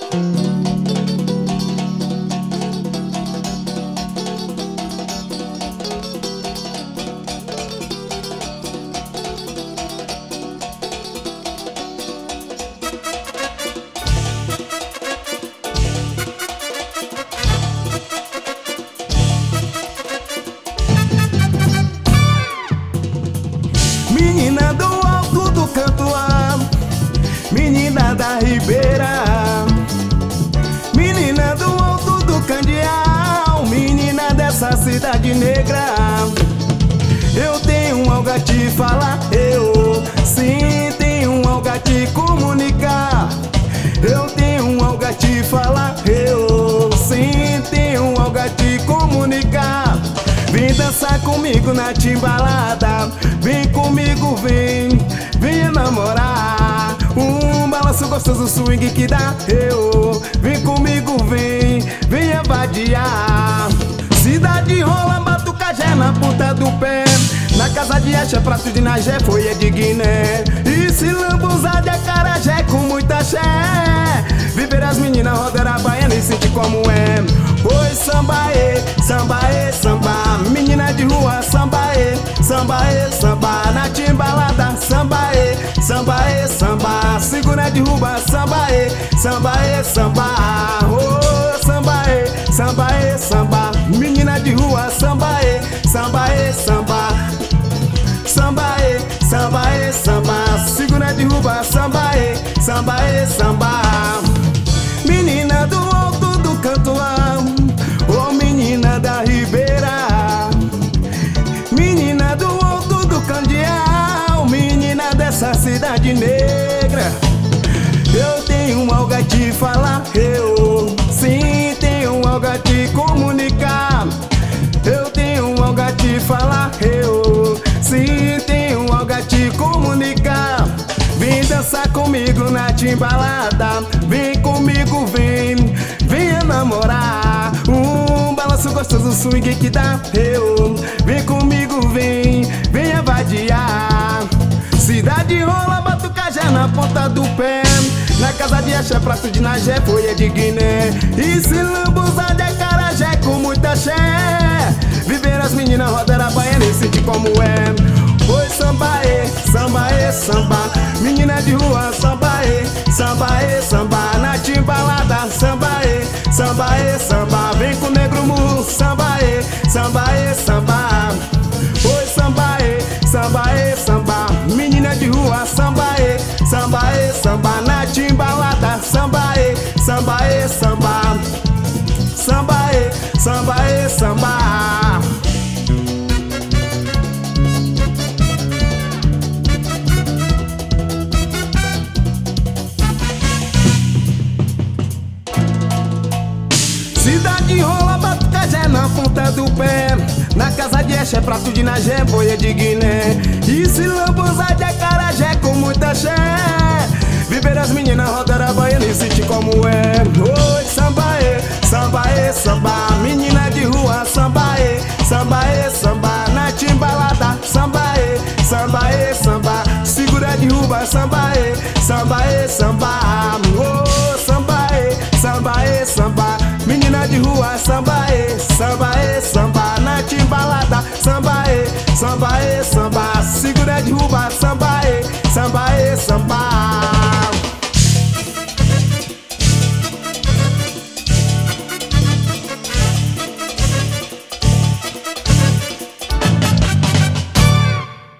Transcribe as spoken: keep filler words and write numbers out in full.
Menina do alto do Cantoá, menina da Ribeira, menina do alto do Candeal, menina dessa cidade negra. Eu tenho algo a te falar, eu sim tenho algo a te comunicar. Eu tenho algo a te falar, eu sim tenho algo a te comunicar. Vem dançar comigo na timbalada, vem comigo, vem, vem namorar. Um balanço gostoso, swing que dá, eu. Vem comigo, vem, vem vadiar. Cidade rola, batucajé na ponta do pé. Na casa de Axé, prato de Nagé, folha de Guiné. E se lambuzar de acarajé com muita axé. Viver as meninas, rodar a baiana e sentir como é. Pois sambaê, sambaê, samba. Menina de rua, sambaê, sambaê, samba. Na timbalada, sambaê, sambaê, samba. Segura de rua, sambaê, sambaê, samba. Oh, sambaê, sambaê, samba. Menina de rua, sambaê, sambaê, samba. Sambaê, sambaê, samba. Segura de rua, sambaê, sambaê, samba. Menina do alto do Cantoá, oh menina da Ribeira, menina do alto do Candeal, menina dessa cidade negra. Eu tenho algo a te falar, eu sim tenho algo a te comunicar. Eu tenho algo a te falar, eu sim tenho algo a te comunicar. Vem dançar comigo na timbalada, vem comigo, vem, vem namorar. Um balanço gostoso, swing que dá, eu. Vem comigo, vem, vem vadiar. Cidade rola, batucajé na ponta do pé. Na casa de Axé, prato de Nagé, folha de Guiné. E se lambuzar de acarajé com muita axé. Viver as meninas, rodar a baiana e sentir como é. Pois sambaê, sambaê, samba. Menina de rua, sambaê, sambaê, samba. Na timbalada, sambaê, sambaê, samba. Vem com o negro mu, sambaê, sambaê, samba. Pois sambaê, sambaê, samba. Menina de rua, sambaê, sambaê, samba. Na timbalada, sambaê, sambaê, samba. Sambaê, sambaê, samba. Cidade rola, batucajé na ponta do pé. Na casa de Axé, prato de Nagé, folha de Guiné. E se lambuzar de acarajé com muita axé. Viver as meninas, rodar a baiana e sentir como é. Oi, sambaê, sambaê, samba. Menina de rua, sambaê, sambaê, samba. Na timbalada, sambaê, sambaê, samba. Segura de rua, sambaê, sambaê, samba. Oh, sambaê, sambaê, samba. Menina de rua, sambaê, sambaê, samba. Na timbalada, sambaê, sambaê, samba. Segura de rua, sambaê.